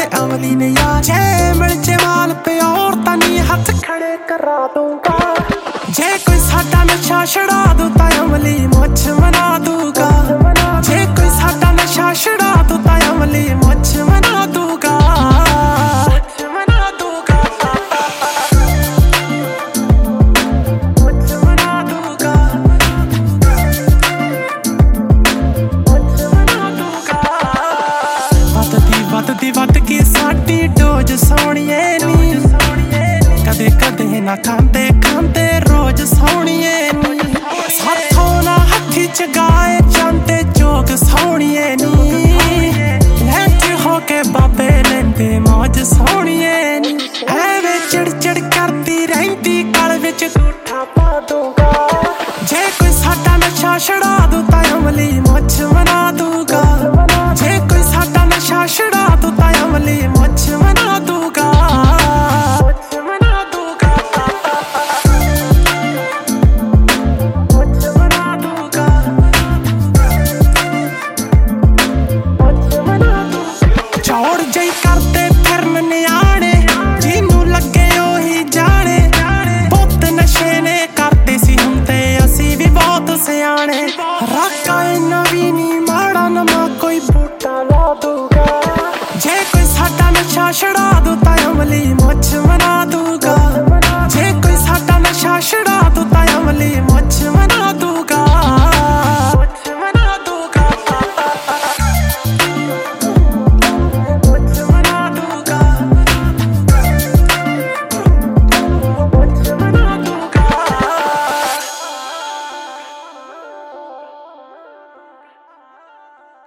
अमली ने यार जे मिल जमाल पे औरतां नी हथ खड़े करा दूंगा जे कोई साडा नशा छड़ा दू तां अमली मुझ मना दूंगा जे कोई साडा नशा छड़ा दू तां अमली मुझ मना दूंगा वध की साडी डोज सोहणिए नी कदे कदे ना खांदे खांदे रोज सोहणिए